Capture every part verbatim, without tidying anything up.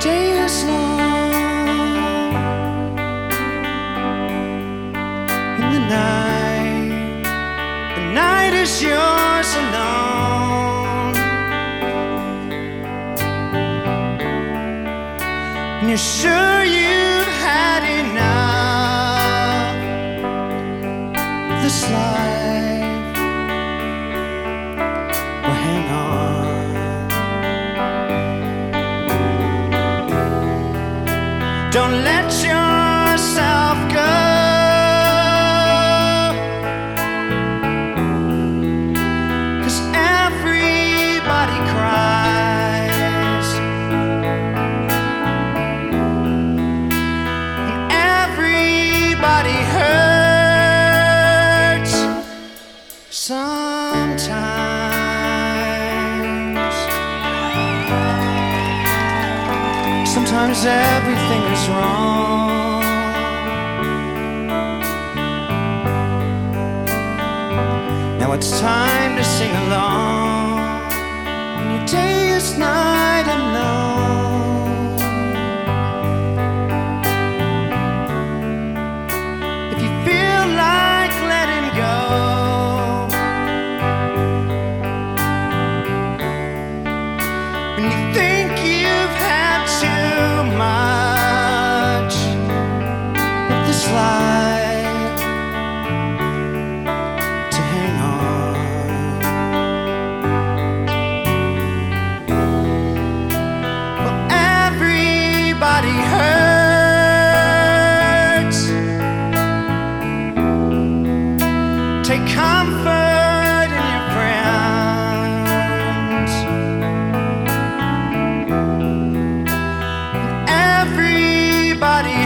day is long and the night, the night is yours alone. And you're sure you've had enough of this life. Well, hang on. Don't let yourself go, 'cause everybody cries and everybody hurts sometimes. Sometimes everything is wrong. Now it's time to sing along. When your day is night alone. If you feel like letting go, when you think you've had too much of this life to hang on. Well, everybody hurts. Take comfort in your friends. Everybody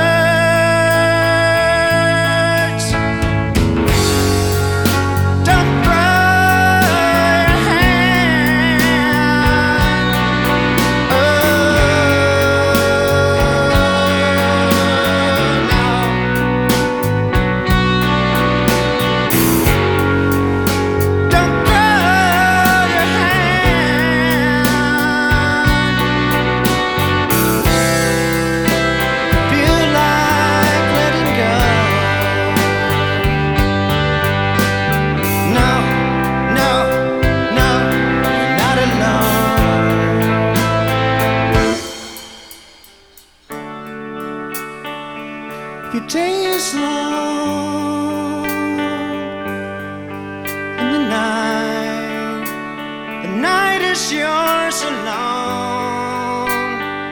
hurts. Don't throw your hand. Oh, no. Don't throw your hand. Feel like letting go. No, no, no, you're not alone. If your day is long and the night, the night is yours alone.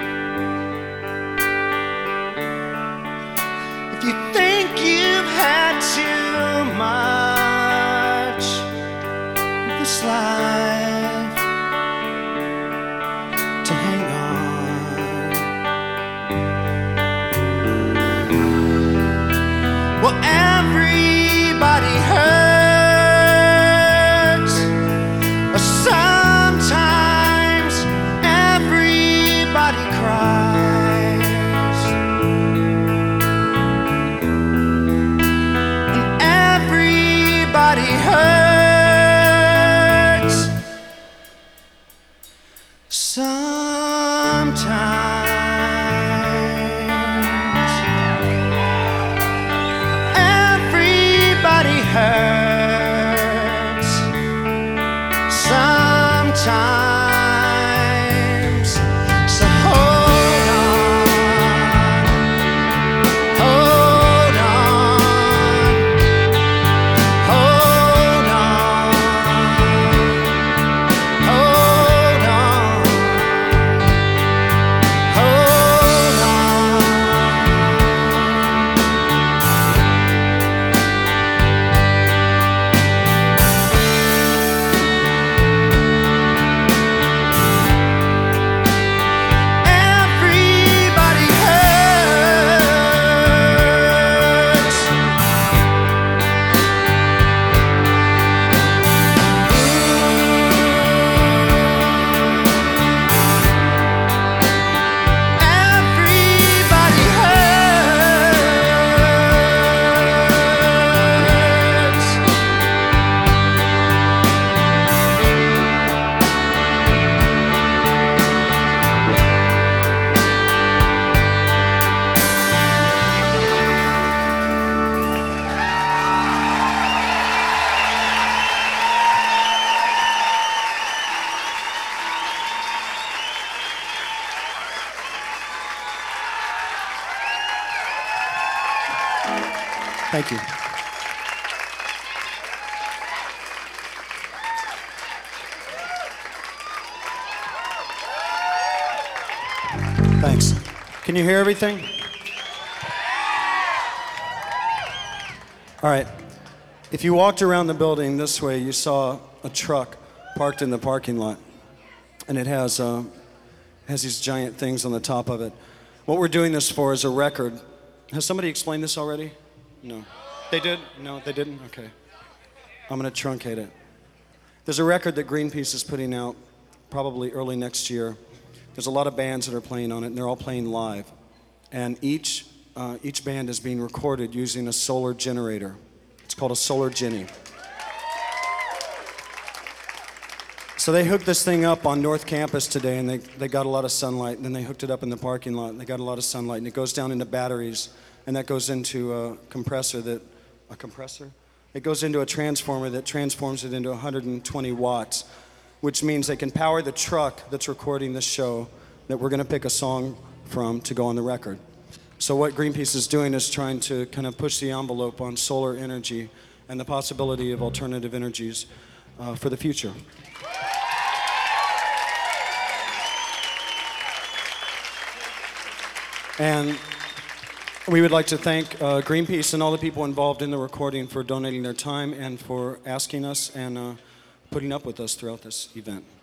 If you think you've had too much of this life to hang on, well, everybody hurts. Sometimes everybody cries and everybody hurts sometimes. Everybody hurts sometimes. So hold on, hold on, hold on, hold on. Thank you. Thanks. Can you hear everything? All right. If you walked around the building this way, you saw a truck parked in the parking lot, and it has uh, has these giant things on the top of it. What we're doing this for is a record. Has somebody explained this already? No. They did? No, they didn't? Okay. I'm going to truncate it. There's a record that Greenpeace is putting out probably early next year. There's a lot of bands that are playing on it, and they're all playing live. And each, uh, each band is being recorded using a solar generator. It's called a Solar Genny. So they hooked this thing up on North Campus today, and they, they got a lot of sunlight, and then they hooked it up in the parking lot, and they got a lot of sunlight, and it goes down into batteries, and that goes into a compressor that, a compressor? It goes into a transformer that transforms it into one hundred twenty watts, which means they can power the truck that's recording this show that we're gonna pick a song from to go on the record. So what Greenpeace is doing is trying to kind of push the envelope on solar energy and the possibility of alternative energies uh, for the future. And we would like to thank uh, Greenpeace and all the people involved in the recording for donating their time and for asking us and uh, putting up with us throughout this event.